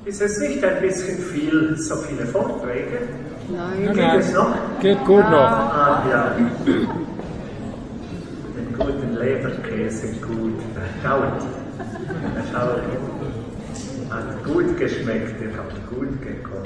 Ist es nicht ein bisschen viel, so viele Vorträge? Nein. Geht es noch? Geht gut noch. Ah ja. Den guten Leberkäse gut. Schaut. Hat gut geschmeckt, ihr habt gut gekocht.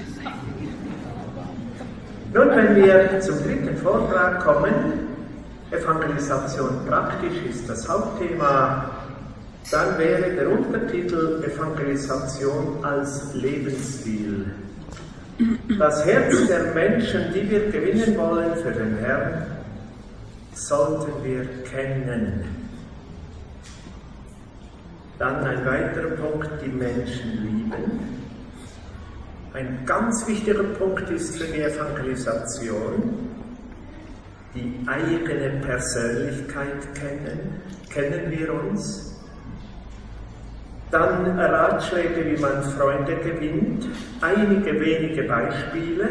Nun, wenn wir zum dritten Vortrag kommen, Evangelisation praktisch ist das Hauptthema, dann wäre der Untertitel Evangelisation als Lebensstil. Das Herz der Menschen, die wir gewinnen wollen für den Herrn, sollten wir kennen. Dann ein weiterer Punkt, die Menschen lieben. Ein ganz wichtiger Punkt ist für die Evangelisation, die eigene Persönlichkeit kennen. Kennen wir uns? Dann Ratschläge, wie man Freunde gewinnt, einige wenige Beispiele.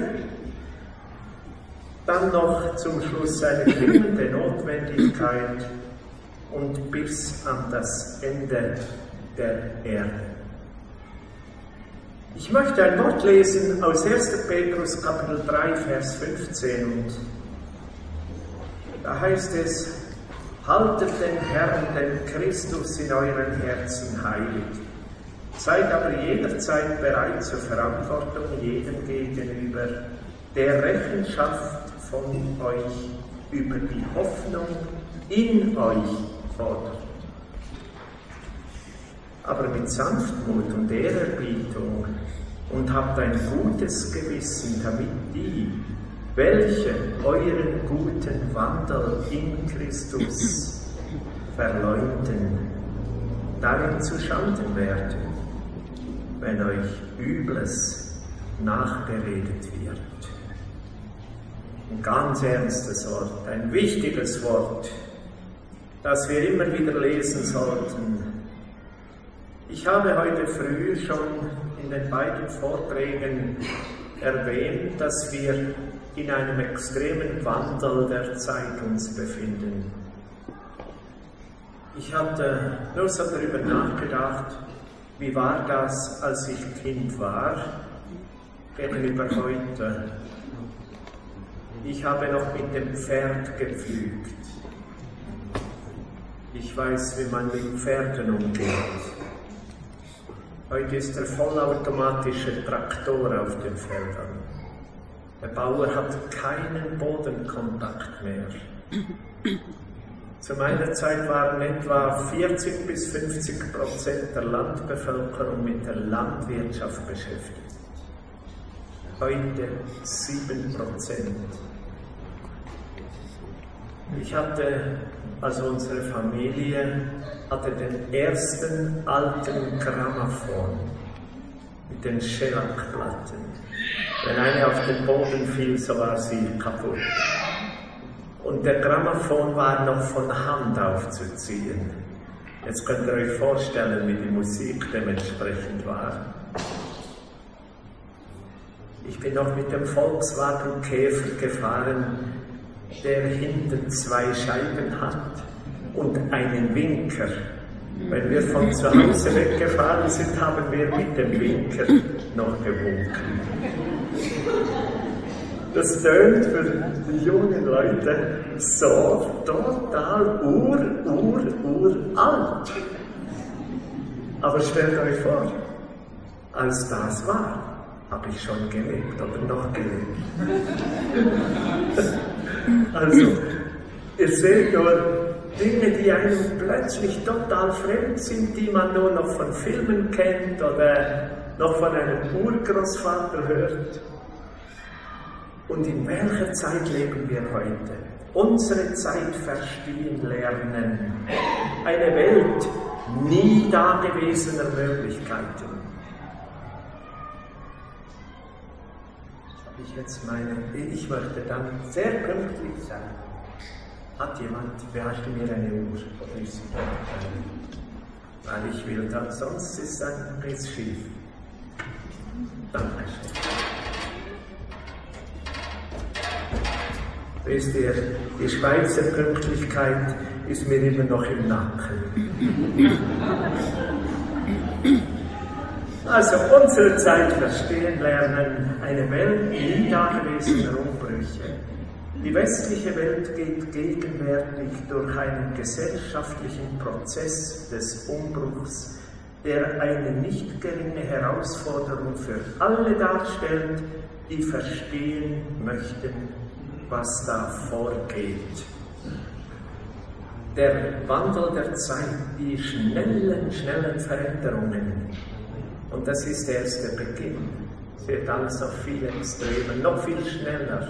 Dann noch zum Schluss eine dringende Notwendigkeit und bis an das Ende der Erde. Ich möchte ein Wort lesen aus 1. Petrus Kapitel 3, Vers 15 und da heißt es: Haltet den Herrn, den Christus in euren Herzen heilig. Seid aber jederzeit bereit zur Verantwortung jedem gegenüber, der Rechenschaft von euch über die Hoffnung in euch fordert. Aber mit Sanftmut und Ehrerbietung und habt ein gutes Gewissen, damit die, welche euren guten Wandel in Christus verleumden, darin zuschanden werden, wenn euch Übles nachgeredet wird. Ein ganz ernstes Wort, ein wichtiges Wort, das wir immer wieder lesen sollten. Ich habe heute früh schon in den beiden Vorträgen erwähnt, dass wir in einem extremen Wandel der Zeit uns befinden. Ich hatte nur so darüber nachgedacht, wie war das, als ich Kind war, gegenüber heute. Ich habe noch mit dem Pferd gepflügt. Ich weiß, wie man mit Pferden umgeht. Heute ist der vollautomatische Traktor auf den Feldern. Der Bauer hat keinen Bodenkontakt mehr. Zu meiner Zeit waren etwa 40 bis 50% der Landbevölkerung mit der Landwirtschaft beschäftigt. Heute 7%. Ich hatte, also unsere Familie, hatte den ersten alten Grammophon mit den Schellackplatten. Wenn eine auf den Boden fiel, so war sie kaputt. Und der Grammophon war noch von Hand aufzuziehen. Jetzt könnt ihr euch vorstellen, wie die Musik dementsprechend war. Ich bin noch mit dem Volkswagen Käfer gefahren, der hinten 2 Scheiben hat und einen Winker. Wenn wir von zu Hause weggefahren sind, haben wir mit dem Winker noch gewunken. Das tönt für die jungen Leute so total uralt. Aber stellt euch vor, als das war, habe ich schon gelebt oder noch gelebt. Also, ihr seht nur Dinge, die einem plötzlich total fremd sind, die man nur noch von Filmen kennt oder noch von einem Urgroßvater hört. Und in welcher Zeit leben wir heute? Unsere Zeit verstehen lernen. Eine Welt nie dagewesener Möglichkeiten. Ich möchte dann sehr pünktlich sein. Hat jemand, wer hat mir eine Uhr? Oder ist sie da? Weil ich will dann, sonst ist dann geht's schief. Dankeschön. Wisst ihr, die Schweizer Pünktlichkeit ist mir immer noch im Nacken. Also unsere Zeit verstehen lernen, eine Welt nie dagewesener Umbrüche. Die westliche Welt geht gegenwärtig durch einen gesellschaftlichen Prozess des Umbruchs, der eine nicht geringe Herausforderung für alle darstellt, die verstehen möchten, was da vorgeht. Der Wandel der Zeit, die schnellen Veränderungen, und das ist erst der Beginn. Es wird alles auf viel extremer, noch viel schneller.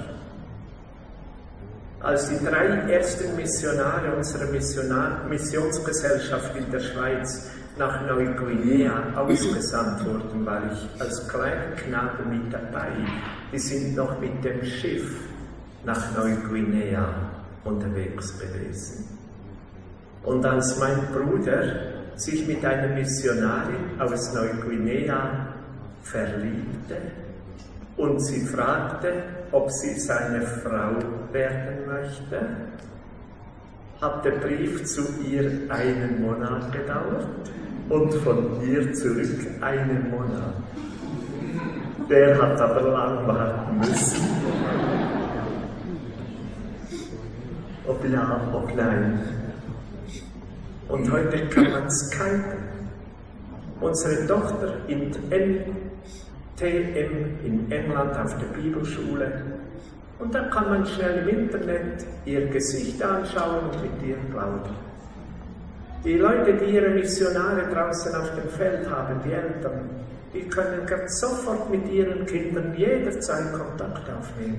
Als die 3 ersten Missionare unserer Missionsgesellschaft in der Schweiz nach Neuguinea ausgesandt wurden, war ich als kleiner Knabe mit dabei. Die sind noch mit dem Schiff nach Neuguinea unterwegs gewesen. Und als mein Bruder sich mit einer Missionarin aus Neuguinea verliebte und sie fragte, ob sie seine Frau werden möchte, hat der Brief zu ihr 1 Monat gedauert und von ihr zurück 1 Monat. Der hat aber lang warten müssen. Ob ja, ob nein. Und heute kann man skypen. Unsere Tochter in TM in England auf der Bibelschule. Und da kann man schnell im Internet ihr Gesicht anschauen und mit ihr plaudern. Die Leute, die ihre Missionare draußen auf dem Feld haben, die Eltern, die können ganz sofort mit ihren Kindern jederzeit Kontakt aufnehmen.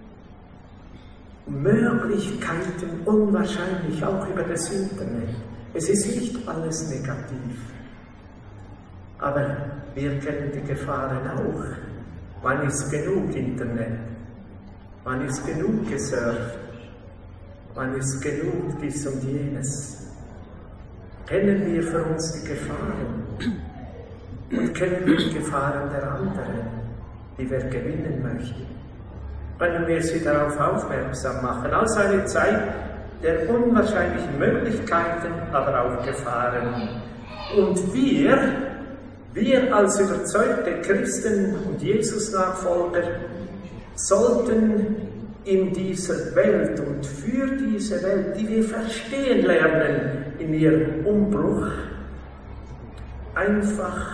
Möglichkeiten unwahrscheinlich auch über das Internet. Es ist nicht alles negativ. Aber wir kennen die Gefahren auch. Wann ist genug Internet? Wann ist genug gesurft? Wann ist genug dies und jenes? Kennen wir für uns die Gefahren? Und kennen wir die Gefahren der anderen, die wir gewinnen möchten? Können wir sie darauf aufmerksam machen? Aus einer Zeit der unwahrscheinlichen Möglichkeiten, aber auch Gefahren. Und wir als überzeugte Christen und Jesus-Nachfolger sollten in dieser Welt und für diese Welt, die wir verstehen lernen in ihrem Umbruch, einfach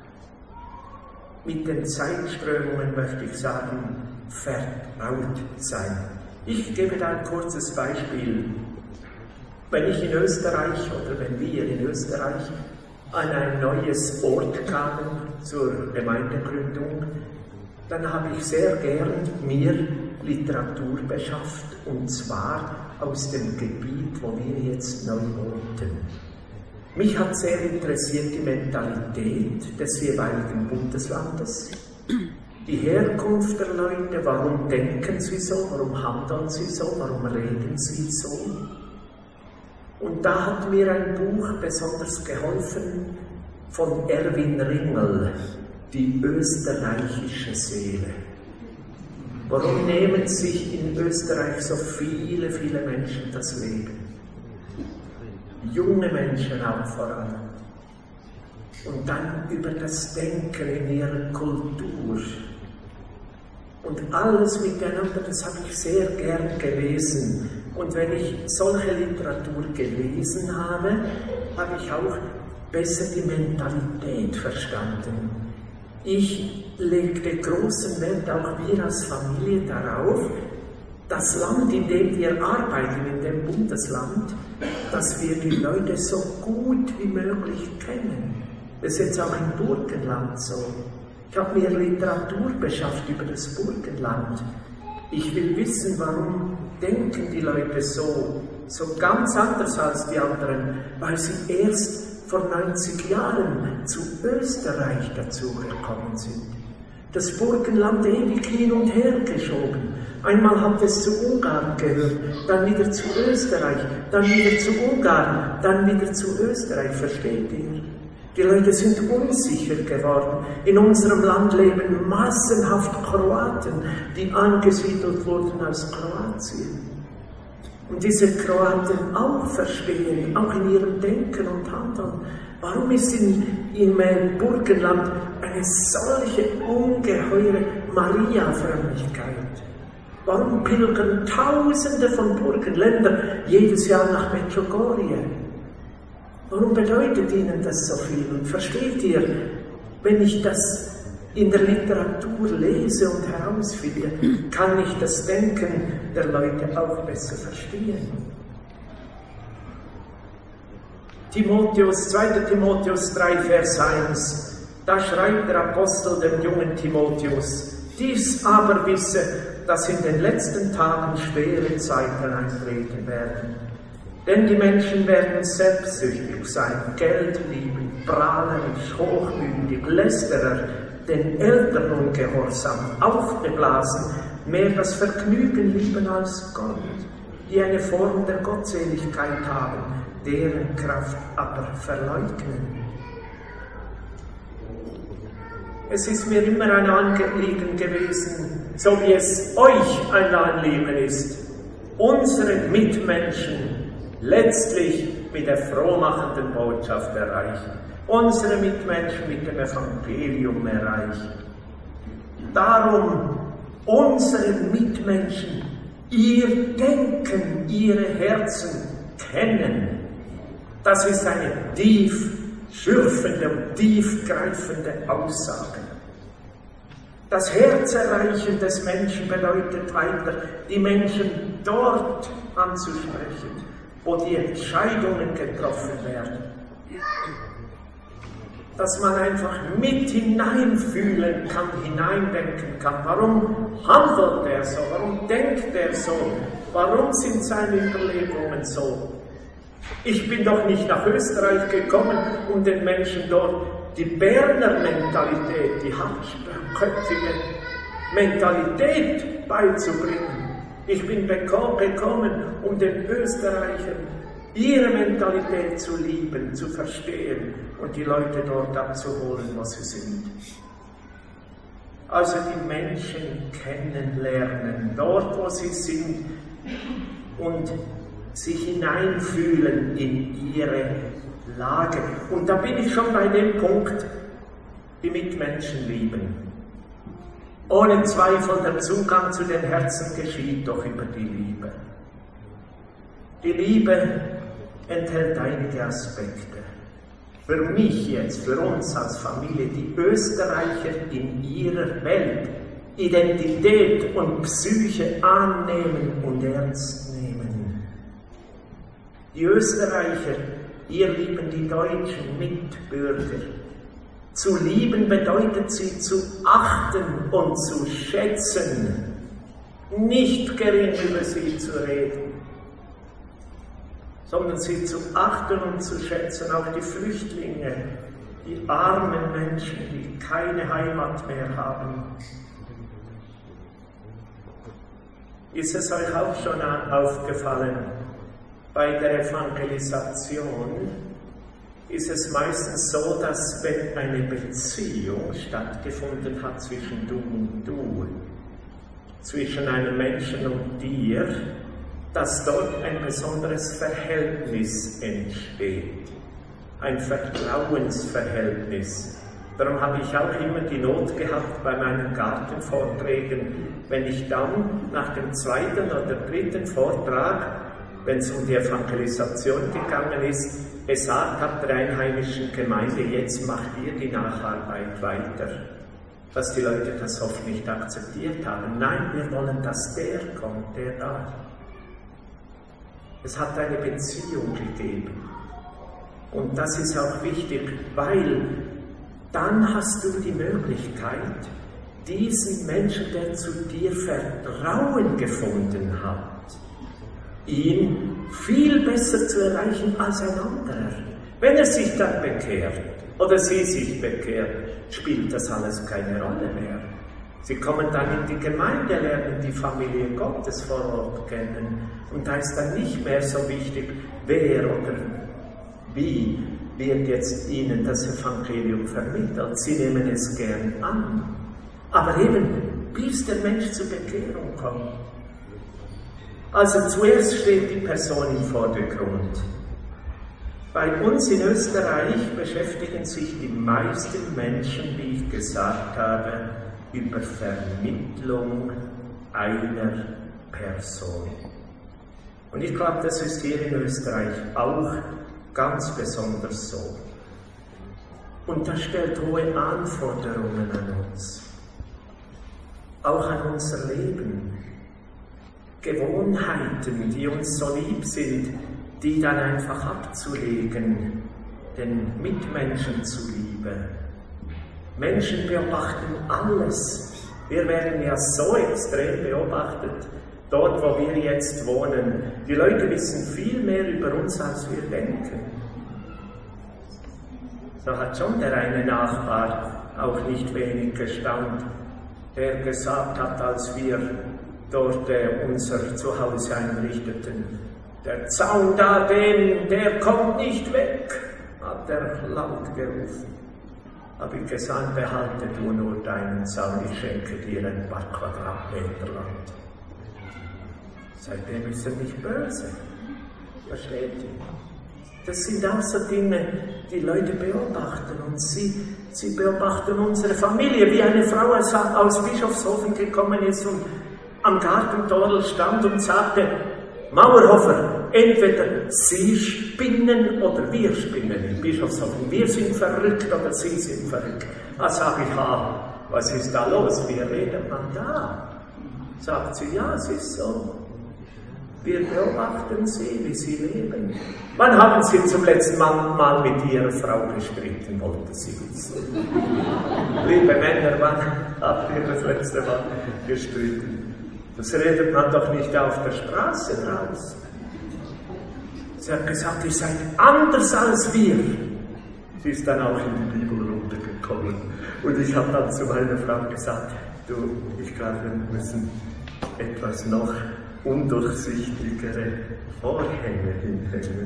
mit den Zeitströmungen, möchte ich sagen, vertraut sein. Ich gebe da ein kurzes Beispiel. Wenn ich in Österreich oder wenn wir in Österreich an ein neues Ort kamen zur Gemeindegründung, dann habe ich sehr gern mir Literatur beschafft, und zwar aus dem Gebiet, wo wir jetzt neu wohnten. Mich hat sehr interessiert die Mentalität des jeweiligen Bundeslandes, die Herkunft der Leute, warum denken sie so, warum handeln sie so, warum reden sie so. Und da hat mir ein Buch besonders geholfen von Erwin Ringel, Die österreichische Seele. Warum nehmen sich in Österreich so viele Menschen das Leben? Junge Menschen auch vor allem. Und dann über das Denken in ihrer Kultur. Und alles miteinander, das habe ich sehr gern gelesen. Und wenn ich solche Literatur gelesen habe, habe ich auch besser die Mentalität verstanden. Ich legte großen Wert, auch wir als Familie, darauf, das Land, in dem wir arbeiten, in dem Bundesland, dass wir die Leute so gut wie möglich kennen. Das ist jetzt auch im Burgenland so. Ich habe mir Literatur beschafft über das Burgenland. Ich will wissen, warum denken die Leute so ganz anders als die anderen, weil sie erst vor 90 Jahren zu Österreich dazugekommen sind. Das Burgenland ewig hin und her geschoben. Einmal hat es zu Ungarn gehört, dann wieder zu Österreich, dann wieder zu Ungarn, dann wieder zu Österreich. Versteht ihr? Die Leute sind unsicher geworden. In unserem Land leben massenhaft Kroaten, die angesiedelt wurden aus Kroatien. Und diese Kroaten auch verstehen, auch in ihrem Denken und Handeln, Warum ist im Burgenland eine solche ungeheure Maria-Frömmigkeit? Warum pilgern Tausende von Burgenländern jedes Jahr nach Medjugorje? Warum bedeutet ihnen das so viel? Und versteht ihr, wenn ich das in der Literatur lese und herausfinde, kann ich das Denken der Leute auch besser verstehen. 2. Timotheus 3, Vers 1, da schreibt der Apostel dem jungen Timotheus: Dies aber wisse, dass in den letzten Tagen schwere Zeiten eintreten werden. Denn die Menschen werden selbstsüchtig sein, Geld lieben, prahlerisch, hochmütig, Lästerer, den Eltern ungehorsam, aufgeblasen, mehr das Vergnügen lieben als Gott, die eine Form der Gottseligkeit haben, deren Kraft aber verleugnen. Es ist mir immer ein Anliegen gewesen, so wie es euch ein Anliegen ist, unsere Mitmenschen letztlich mit der frohmachenden Botschaft erreichen, unsere Mitmenschen mit dem Evangelium erreichen. Darum unsere Mitmenschen, ihr Denken, ihre Herzen kennen. Das ist eine tief schürfende und tiefgreifende Aussage. Das Herzerreichen des Menschen bedeutet weiter, die Menschen dort anzusprechen, wo die Entscheidungen getroffen werden. Dass man einfach mit hineinfühlen kann, hineindenken kann. Warum handelt er so? Warum denkt er so? Warum sind seine Überlegungen so? Ich bin doch nicht nach Österreich gekommen, um den Menschen dort die Berner Mentalität, die hartköpfige Mentalität beizubringen. Ich bin gekommen, um den Österreichern ihre Mentalität zu lieben, zu verstehen und die Leute dort abzuholen, wo sie sind. Also die Menschen kennenlernen, dort wo sie sind und sich hineinfühlen in ihre Lage. Und da bin ich schon bei dem Punkt, die Mitmenschen lieben. Ohne Zweifel, der Zugang zu den Herzen geschieht doch über die Liebe. Die Liebe enthält einige Aspekte. Für mich jetzt, für uns als Familie, die Österreicher in ihrer Welt Identität und Psyche annehmen und ernst nehmen. Die Österreicher, ihr lieben die deutschen Mitbürger. Zu lieben bedeutet sie zu achten und zu schätzen, nicht gering über sie zu reden, sondern sie zu achten und zu schätzen, auch die Flüchtlinge, die armen Menschen, die keine Heimat mehr haben. Ist es euch auch schon aufgefallen, bei der Evangelisation ist es meistens so, dass wenn eine Beziehung stattgefunden hat zwischen du und du, zwischen einem Menschen und dir, dass dort ein besonderes Verhältnis entsteht, ein Vertrauensverhältnis. Darum habe ich auch immer die Not gehabt bei meinen Gartenvorträgen, wenn ich dann nach dem 2. oder 3. Vortrag, wenn es um die Evangelisation gegangen ist, gesagt habe der einheimischen Gemeinde, jetzt macht ihr die Nacharbeit weiter. Dass die Leute das oft nicht akzeptiert haben. Nein, wir wollen, dass der kommt, der da. Es hat eine Beziehung gegeben. Und das ist auch wichtig, weil dann hast du die Möglichkeit, diesen Menschen, der zu dir Vertrauen gefunden hat, ihn viel besser zu erreichen als ein anderer. Wenn er sich dann bekehrt oder sie sich bekehrt, spielt das alles keine Rolle mehr. Sie kommen dann in die Gemeinde, lernen die Familie Gottes vor Ort kennen und da ist dann nicht mehr so wichtig, wer oder wie wird jetzt ihnen das Evangelium vermittelt. Sie nehmen es gern an. Aber eben, bis der Mensch zur Bekehrung kommt. Also zuerst steht die Person im Vordergrund. Bei uns in Österreich beschäftigen sich die meisten Menschen, wie ich gesagt habe, über Vermittlung einer Person. Und ich glaube, das ist hier in Österreich auch ganz besonders so. Und das stellt hohe Anforderungen an uns, auch an unser Leben. Gewohnheiten, die uns so lieb sind, die dann einfach abzulegen, den Mitmenschen zuliebe. Menschen beobachten alles. Wir werden ja so extrem beobachtet, dort wo wir jetzt wohnen. Die Leute wissen viel mehr über uns, als wir denken. So hat schon der eine Nachbar auch nicht wenig gestaunt, der gesagt hat, als wir dort unser Zuhause einrichteten, der Zaun da, der kommt nicht weg, hat er laut gerufen. Habe ich gesagt, behalte du nur deinen Zaun, ich schenke dir ein paar Quadratmeter Land. Seitdem ist er nicht böse. Versteht ihr? Das sind auch so Dinge, die Leute beobachten, und sie beobachten unsere Familie, wie eine Frau aus Bischofshofen gekommen ist und am Gartentor stand und sagte, Mauerhofer, entweder Sie spinnen oder wir spinnen in Bischofshofen. Wir sind verrückt oder Sie sind verrückt. Da sage ich, was ist da los? Wie redet man da? Sagt sie, ja, es ist so. Wir beobachten Sie, wie Sie leben. Wann haben Sie zum letzten Mal mit Ihrer Frau gestritten, wollte sie wissen. Liebe Männer, wann habt ihr das letzte Mal gestritten? Das redet man doch nicht auf der Straße raus. Sie hat gesagt, ihr seid anders als wir. Sie ist dann auch in die Bibel runtergekommen. Und ich habe dann zu meiner Frau gesagt, du, ich glaube, wir müssen etwas noch undurchsichtigere Vorhänge hinhängen.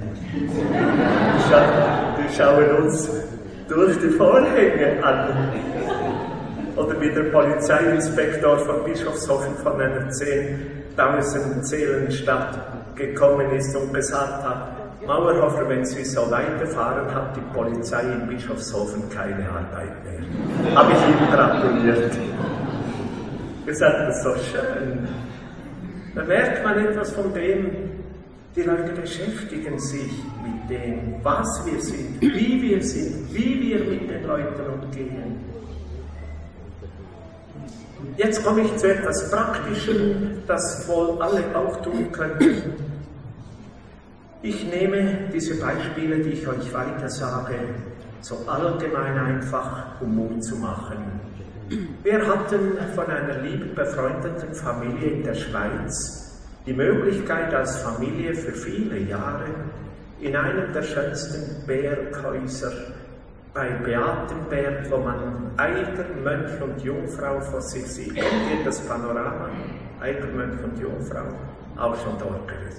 Die schauen uns durch die Vorhänge an. Oder wie der Polizeiinspektor von Bischofshofen von einer 10.000 Seelenstadt gekommen ist und gesagt hat, Mauerhofer, wenn Sie so weiterfahren, hat die Polizei in Bischofshofen keine Arbeit mehr. Habe ich ihm gratuliert. Gesagt, das ist so schön. Da merkt man etwas von dem, die Leute beschäftigen sich mit dem, was wir sind, wie wir mit den Leuten umgehen. Jetzt komme ich zu etwas Praktischem, das wohl alle auch tun könnten. Ich nehme diese Beispiele, die ich euch weiter sage, so allgemein einfach, um Mut zu machen. Wir hatten von einer lieben, befreundeten Familie in der Schweiz die Möglichkeit, als Familie für viele Jahre in einem der schönsten Berghäuser bei Beatenberg, wo man Eiger, Mönch und Jungfrau vor sich sieht. Kennt ihr das Panorama? Eiger, Mönch und Jungfrau, auch schon dort gewesen.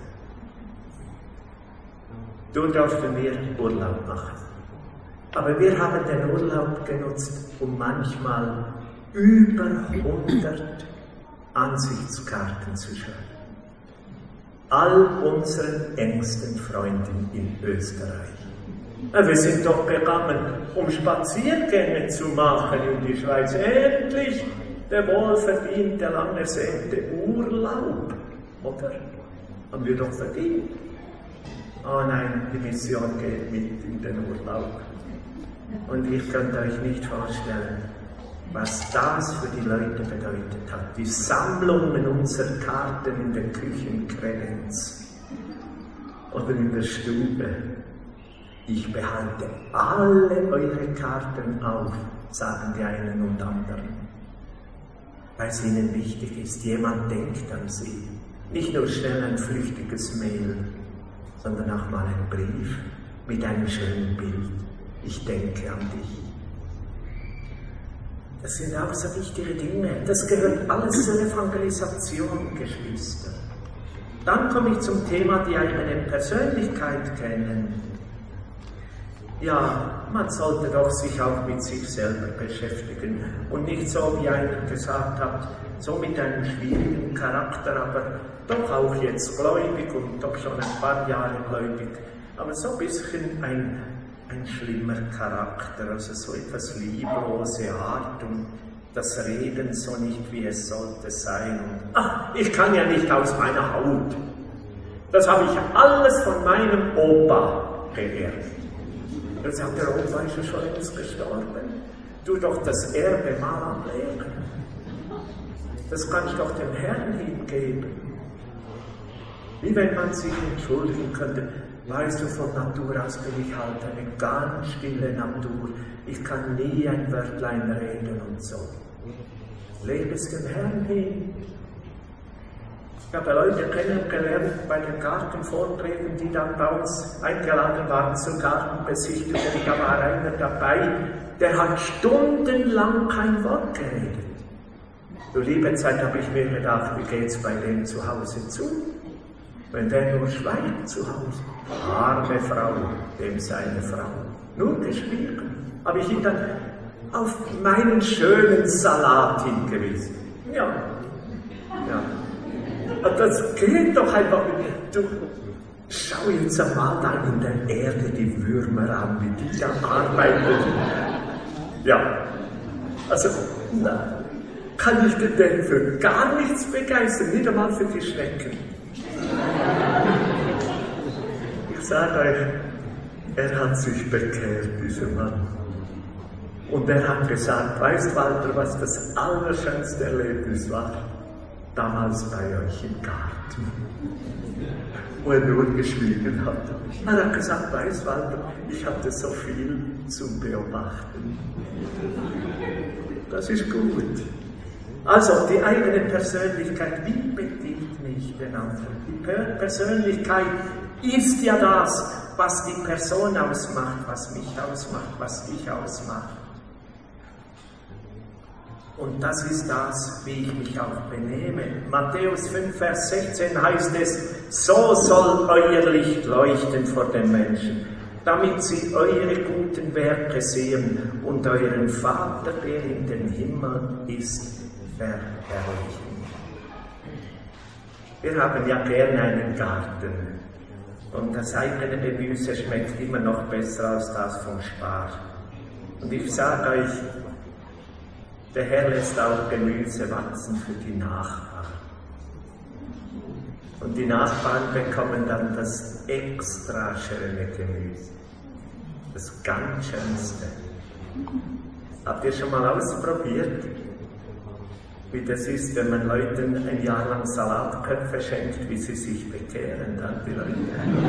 Dort durften wir Urlaub machen. Aber wir haben den Urlaub genutzt, um manchmal über 100 Ansichtskarten zu schreiben. All unseren engsten Freunden in Österreich. Wir sind doch gegangen, um Spaziergänge zu machen in die Schweiz. Endlich der wohlverdiente, lang ersehnte Urlaub. Oder? Haben wir doch verdient. Oh nein, die Mission geht mit in den Urlaub. Und ihr könnt euch nicht vorstellen, was das für die Leute bedeutet hat. Die Sammlungen unserer Karten in der Küchenkredenz oder in der Stube. Ich behalte alle eure Karten auf, sagen die einen und anderen. Weil es ihnen wichtig ist, jemand denkt an sie. Nicht nur schnell ein flüchtiges Mail, sondern auch mal ein Brief mit einem schönen Bild. Ich denke an dich. Das sind auch so wichtige Dinge. Das gehört alles zur Evangelisation, Geschwister. Dann komme ich zum Thema, die eine Persönlichkeit kennen. Ja, man sollte doch sich auch mit sich selber beschäftigen und nicht so, wie einer gesagt hat, so mit einem schwierigen Charakter, aber doch auch jetzt gläubig und doch schon ein paar Jahre gläubig. aber so ein bisschen ein schlimmer Charakter, also so etwas lieblose Art und das Reden so nicht, wie es sollte sein. Und, ich kann ja nicht aus meiner Haut. Das habe ich alles von meinem Opa geerbt. Dann sagt der Opa, ist ja schon längst gestorben. Tu doch das Erbe mal ablegen. Das kann ich doch dem Herrn hingeben. Wie wenn man sich entschuldigen könnte. Weißt du, von Natur aus bin ich halt eine ganz stille Natur. Ich kann nie ein Wörtlein reden und so. Lebe es dem Herrn hin. Ich habe Leute kennengelernt bei den Gartenvorträgen, die dann bei uns eingeladen waren zur Gartenbesichtigung. Da war einer dabei, der hat stundenlang kein Wort geredet. Zur Liebezeit habe ich mir gedacht, wie geht es bei dem zu Hause zu? Wenn der nur schweigt zu Hause. Arme Frau, dem seine Frau. Nur geschwiegen. Habe ich ihn dann auf meinen schönen Salat hingewiesen. Ja. Und das geht doch einfach. Du, schau jetzt einmal da in der Erde die Würmer an, wie die da arbeiten. Ja. Also, kann ich den für gar nichts begeistern, nicht einmal für die Schnecken. Ich sage euch, er hat sich bekehrt, dieser Mann. Und er hat gesagt, weißt Walter, was das allerschönste Erlebnis war? Damals bei euch im Garten, wo er nur geschwiegen hat. Er hat gesagt, weißt Walter, ich hatte so viel zum Beobachten. Das ist gut. Also die eigene Persönlichkeit, wie bedient mich den anderen? Die Persönlichkeit ist ja das, was die Person ausmacht, was mich ausmacht, was dich ausmacht. Und das ist das, wie ich mich auch benehme. Matthäus 5, Vers 16 heißt es, so soll euer Licht leuchten vor den Menschen, damit sie eure guten Werke sehen und euren Vater, der in den Himmel ist, verherrlichen. Wir haben ja gerne einen Garten und das eigene Gemüse schmeckt immer noch besser als das vom Spar. Und ich sage euch, der Herr lässt auch Gemüse wachsen für die Nachbarn. Und die Nachbarn bekommen dann das extra schöne Gemüse. Das ganz Schönste. Habt ihr schon mal ausprobiert, wie das ist, wenn man Leuten ein Jahr lang Salatköpfe schenkt, wie sie sich bekehren, dann die Leute?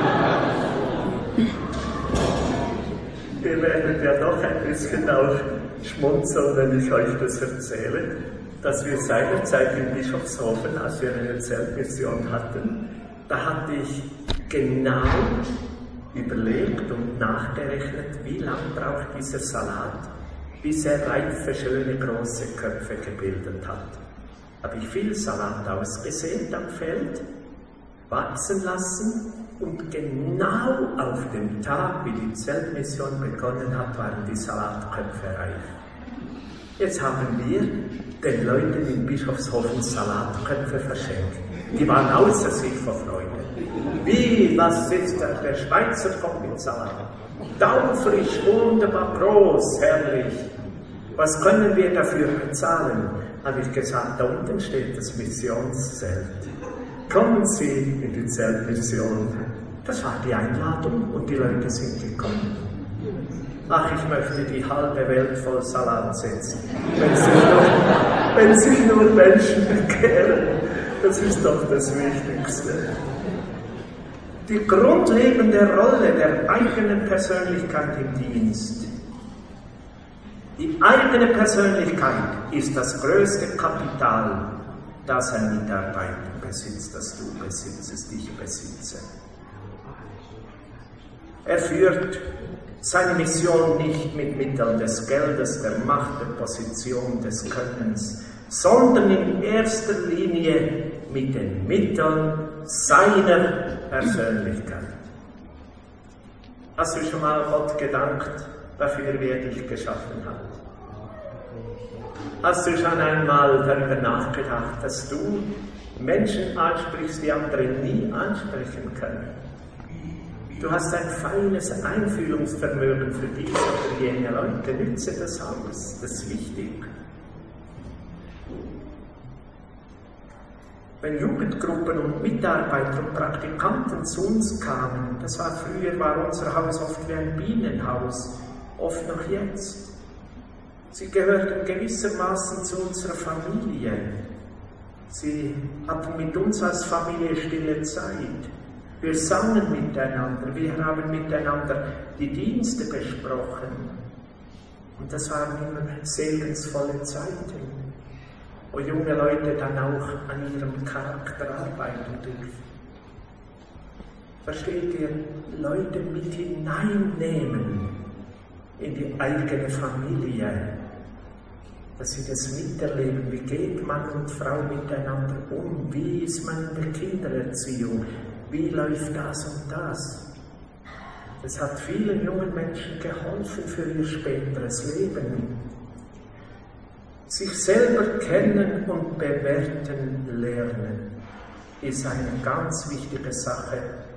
Ihr werdet ja doch ein bisschen auch schmunzeln, wenn ich euch das erzähle, dass wir seinerzeit in Bischofshofen, als wir eine Zeltmission hatten, da hatte ich genau überlegt und nachgerechnet, wie lang braucht dieser Salat, bis er reife, schöne, große Köpfe gebildet hat. Habe ich viel Salat ausgesät am Feld, wachsen lassen und genau auf dem Tag, wie die Zeltmission begonnen hat, waren die Salatköpfe reif. Jetzt haben wir den Leuten in Bischofshofen Salatköpfe verschenkt. Die waren außer sich vor Freude. Wie, was ist das? Der Schweizer kommt mit Salat. Taufrisch, wunderbar, groß, herrlich. Was können wir dafür bezahlen? Habe ich gesagt, da unten steht das Missionszelt. Kommen Sie in die Zeltmission. Das war die Einladung und die Leute sind gekommen. Ach, ich möchte die halbe Welt voll Salat setzen. Wenn sich nur Menschen bekehren, das ist doch das Wichtigste. Die grundlegende Rolle der eigenen Persönlichkeit im Dienst. Die eigene Persönlichkeit ist das größte Kapital, das ein Mitarbeiter besitzt, das du besitzest, ich besitze. Er führt seine Mission nicht mit Mitteln des Geldes, der Macht, der Position, des Könnens, sondern in erster Linie mit den Mitteln seiner Persönlichkeit. Hast du schon mal Gott gedankt dafür, wie er dich geschaffen hat? Hast du schon einmal darüber nachgedacht, dass du Menschen ansprichst, die andere nie ansprechen können? Du hast ein feines Einfühlungsvermögen für diese oder jene Leute. Nütze das aus, das ist wichtig. Wenn Jugendgruppen und Mitarbeiter und Praktikanten zu uns kamen, früher war unser Haus oft wie ein Bienenhaus, oft noch jetzt. Sie gehörten gewissermaßen zu unserer Familie. Sie hatten mit uns als Familie stille Zeit. Wir sangen miteinander, wir haben miteinander die Dienste besprochen. Und das waren immer segensvolle Zeiten, wo junge Leute dann auch an ihrem Charakter arbeiten dürfen. Versteht ihr? Leute mit hineinnehmen in die eigene Familie, dass sie das miterleben. Wie geht Mann und Frau miteinander um? Wie ist man in der Kindererziehung? Wie läuft das und das? Es hat vielen jungen Menschen geholfen für ihr späteres Leben. Sich selber kennen und bewerten lernen ist eine ganz wichtige Sache.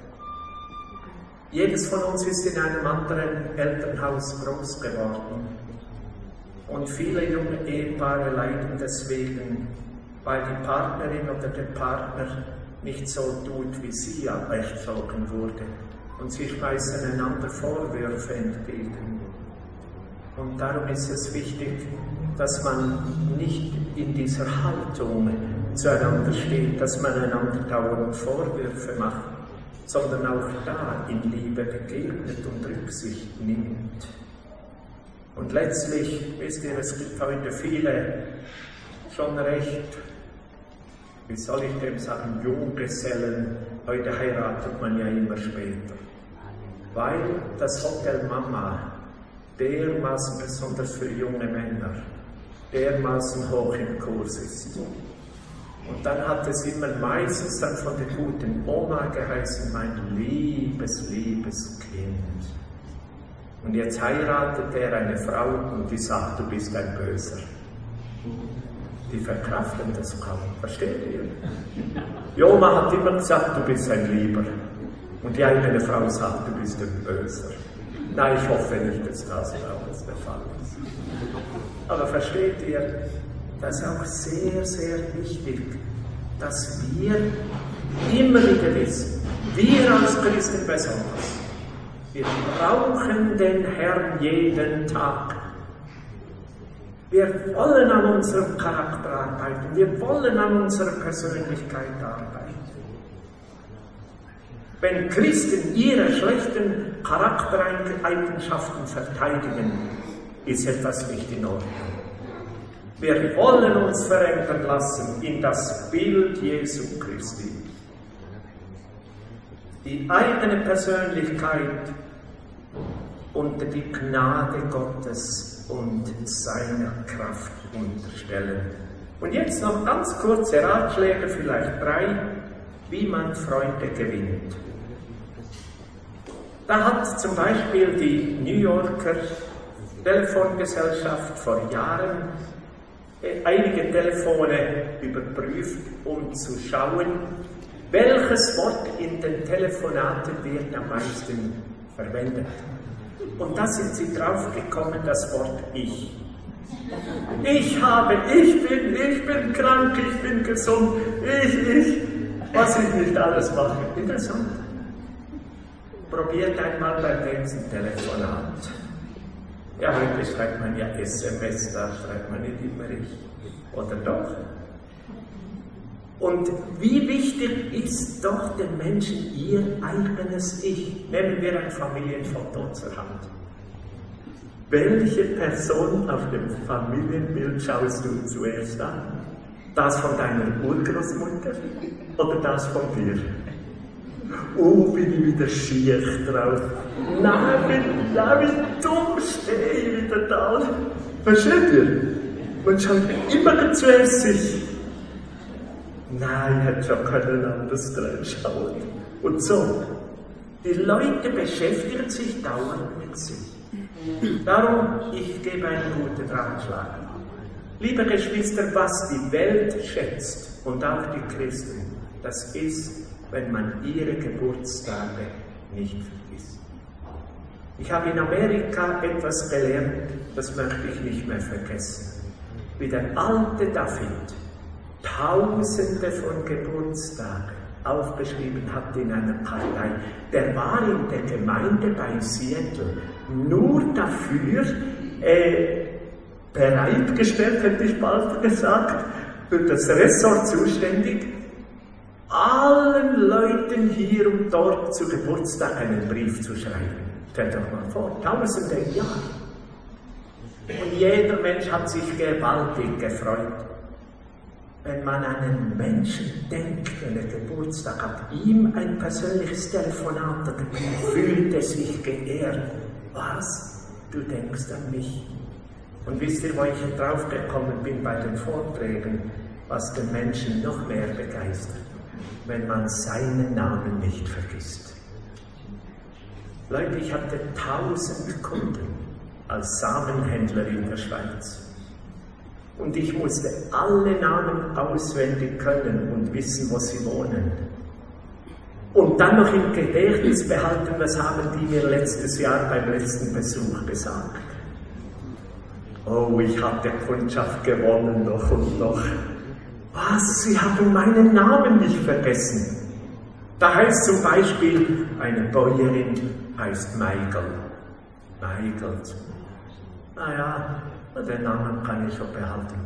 Jedes von uns ist in einem anderen Elternhaus groß geworden. Und viele junge Ehepaare leiden deswegen, weil die Partnerin oder der Partner nicht so tut, wie sie erzogen wurde. Und sie schmeißen einander Vorwürfe entgegen. Und darum ist es wichtig, dass man nicht in dieser Haltung zueinander steht, dass man einander dauernd Vorwürfe macht, sondern auch da in Liebe begegnet und Rücksicht nimmt. Und letztlich, wisst ihr, es gibt heute viele schon recht, wie soll ich dem sagen, Junggesellen. Heute heiratet man ja immer später, weil das Hotel Mama dermaßen, besonders für junge Männer, dermaßen hoch im Kurs ist. Und dann hat es immer meistens dann von der guten Oma geheißen, mein liebes, liebes Kind. Und jetzt heiratet er eine Frau und die sagt, du bist ein Böser. Die verkraften das kaum, versteht ihr? Die Oma hat immer gesagt, du bist ein Lieber. Und die eigene Frau sagt, du bist ein Böser. Nein, ich hoffe nicht, dass das der Fall ist. Aber versteht ihr, das ist auch sehr, sehr wichtig, dass wir immer wieder wissen, wir als Christen besonders, wir brauchen den Herrn jeden Tag. Wir wollen an unserem Charakter arbeiten, wir wollen an unserer Persönlichkeit arbeiten. Wenn Christen ihre schlechten Charaktereigenschaften verteidigen, ist etwas nicht in Ordnung. Wir wollen uns verändern lassen in das Bild Jesu Christi. Die eigene Persönlichkeit unter die Gnade Gottes und seiner Kraft unterstellen. Und jetzt noch ganz kurze Ratschläge, vielleicht 3, wie man Freunde gewinnt. Da hat zum Beispiel die New Yorker Telefongesellschaft vor Jahren einige Telefone überprüft, um zu schauen, welches Wort in den Telefonaten wird am meisten verwendet. Und da sind sie drauf gekommen, das Wort Ich. Ich bin krank, ich bin gesund, was ich nicht alles mache. Interessant. Probiert einmal beim nächsten Telefonat. Ja, heute schreibt man ja SMS, da schreibt man nicht immer Ich. Oder doch? Und wie wichtig ist doch den Menschen ihr eigenes Ich? Nehmen wir ein Familienfoto zur Hand. Welche Person auf dem Familienbild schaust du zuerst an? Das von deiner Urgroßmutter oder das von dir? Oh, bin ich wieder schier drauf. Nein, wie dumm stehe ich wieder da. Versteht ihr? Man schaut immer zuerst sich. Nein, ich hätte schon keinen anders dran schauen. Und so, die Leute beschäftigen sich dauernd mit sich. Darum, ich gebe einen guten Ratschlag. Liebe Geschwister, was die Welt schätzt und auch die Christen, das ist, wenn man ihre Geburtstage nicht vergisst. Ich habe in Amerika etwas gelernt, das möchte ich nicht mehr vergessen. Wie der alte David Tausende von Geburtstagen aufgeschrieben hat in einer Kartei. Der war in der Gemeinde bei Seattle nur dafür bereitgestellt, hätte ich bald gesagt, für das Ressort zuständig, allen Leuten hier und dort zu Geburtstag einen Brief zu schreiben. Stell dir mal vor, Tausende im Jahr. Und jeder Mensch hat sich gewaltig gefreut. Wenn man an einen Menschen denkt, wenn er Geburtstag hat, ihm ein persönliches Telefonat hat, fühlt er sich geehrt. Was? Du denkst an mich. Und wisst ihr, wo ich drauf gekommen bin bei den Vorträgen, was den Menschen noch mehr begeistert? Wenn man seinen Namen nicht vergisst. Leute, ich hatte 1000 Kunden als Samenhändler in der Schweiz. Und ich musste alle Namen auswendig können und wissen, wo sie wohnen. Und dann noch im Gedächtnis behalten, was haben die mir letztes Jahr beim letzten Besuch gesagt. Oh, ich hatte Kundschaft gewonnen, noch und noch. Was? Sie haben meinen Namen nicht vergessen. Da heißt zum Beispiel, eine Bäuerin heißt Michael. Michael. Naja, den Namen kann ich schon behalten.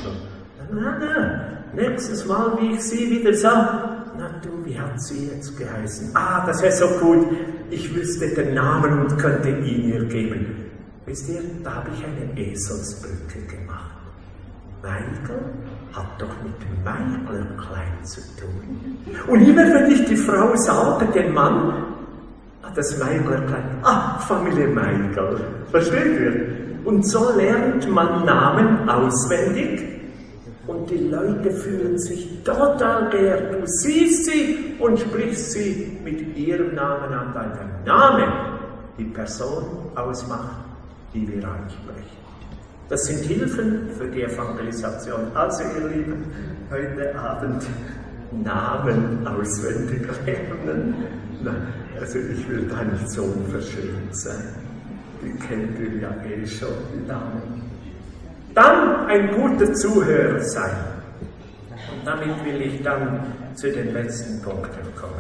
Na, nächstes Mal, wie ich sie wieder sah, na du, wie hat sie jetzt geheißen? Ah, das wäre so gut, ich wüsste den Namen und könnte ihn ihr geben. Wisst ihr, da habe ich eine Eselsbrücke gemacht. Michael hat doch mit Michael Klein zu tun. Und immer wenn ich die Frau sah oder den Mann, hat das Michael Klein, Familie Michael, versteht ihr? Und so lernt man Namen auswendig und die Leute fühlen sich total geehrt. Du siehst sie und sprichst sie mit ihrem Namen an, weil der Name die Person ausmacht, die wir ansprechen. Das sind Hilfen für die Evangelisation. Also ihr Lieben, heute Abend Namen auswendig lernen. Nein, also ich will da nicht so unverschämt sein. Die kennt ihr ja eh schon, die Namen. Dann ein guter Zuhörer sein. Und damit will ich dann zu den letzten Punkten kommen.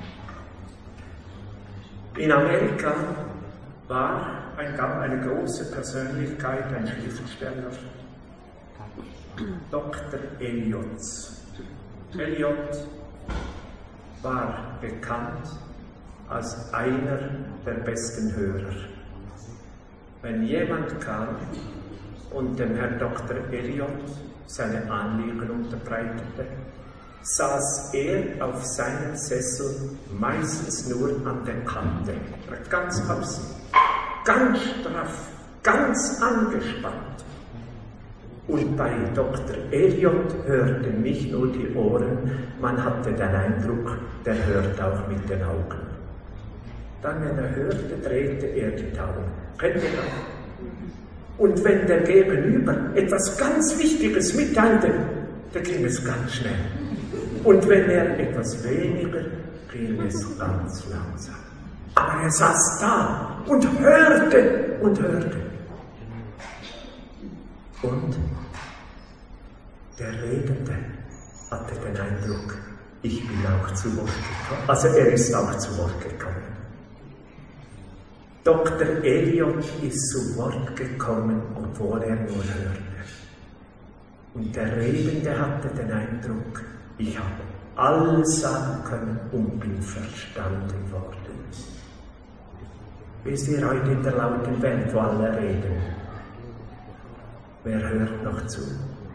In Amerika gab eine große Persönlichkeit, ein Schriftsteller, Dr. Eliot. Eliot war bekannt als einer der besten Hörer. Wenn jemand kam und dem Herrn Dr. Eliot seine Anliegen unterbreitete, saß er auf seinem Sessel meistens nur an der Kante, ganz außen, ganz straff, ganz angespannt. Und bei Dr. Eliot hörten nicht nur die Ohren, man hatte den Eindruck, der hört auch mit den Augen. Dann, wenn er hörte, drehte er die Augen. Kennt ihr das? Und wenn der Gegenüber etwas ganz Wichtiges mitteilte, dann ging es ganz schnell. Und wenn er etwas weniger, ging es ganz langsam. Aber er saß da und hörte und hörte. Und der Redende hatte den Eindruck, ich bin auch zu Wort gekommen. Also er ist auch zu Wort gekommen. Dr. Eliot ist zu Wort gekommen, obwohl er nur hörte. Und der Redende hatte den Eindruck, ich habe alles sagen können und bin verstanden worden. Wisst ihr, heute in der lauten Welt, wo alle reden, wer hört noch zu?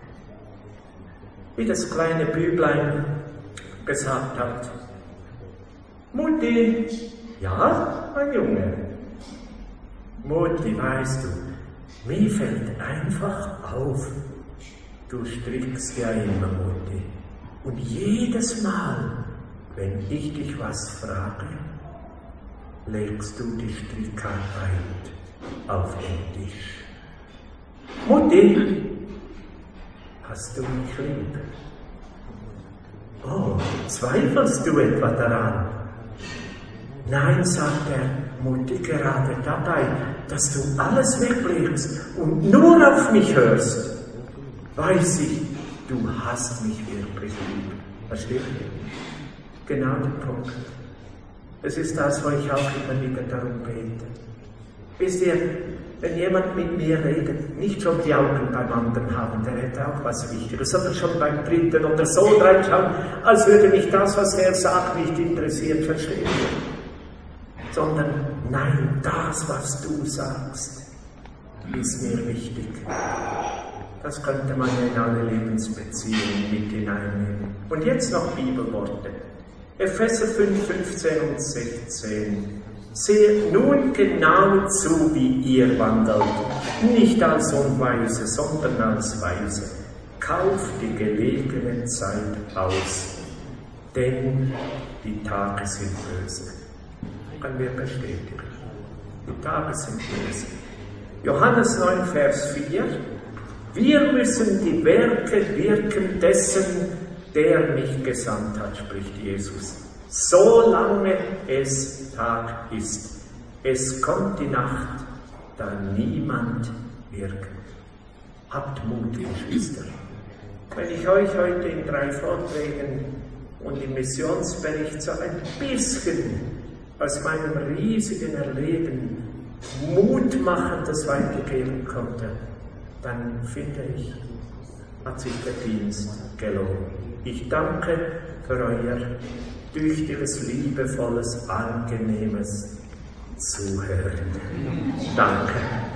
Wie das kleine Büblein gesagt hat, Mutti, ja, mein Junge, Mutti, weißt du, mir fällt einfach auf, du strickst ja immer, Mutti. Und jedes Mal, wenn ich dich was frage, legst du die Strickarbeit auf den Tisch. Mutti, hast du mich lieb? Oh, zweifelst du etwa daran? Nein, sagt er mutig, gerade dabei, dass du alles weglegst und nur auf mich hörst, weiß ich, du hast mich wirklich lieb. Versteht ihr? Genau der Punkt. Es ist das, wo ich auch immer wieder darum bete. Wisst ihr, wenn jemand mit mir redet, nicht schon die Augen beim anderen haben, der hätte auch was Wichtiges, sondern schon beim Dritten oder so reinschauen, als würde mich das, was er sagt, nicht interessiert, verstehen. Sondern, nein, das, was du sagst, ist mir wichtig. Das könnte man in alle Lebensbeziehungen mit hineinnehmen. Und jetzt noch Bibelworte. Epheser 5, 15 und 16. Seht nun genau zu, wie ihr wandelt, nicht als Unweise, sondern als Weise. Kauft die gelegene Zeit aus, denn die Tage sind böse. Können wir bestätigen. Die Tage sind böse. Johannes 9, Vers 4. Wir müssen die Werke wirken dessen, der mich gesandt hat, spricht Jesus. Solange es Tag ist. Es kommt die Nacht, da niemand wirkt. Habt Mut, Geschwister. Wenn ich euch heute in 3 Vorträgen und im Missionsbericht so ein bisschen aus meinem riesigen Erleben Mutmachendes weitergeben konnte, dann finde ich, hat sich der Dienst gelohnt. Ich danke für euer tüchtiges, liebevolles, angenehmes Zuhören. Danke.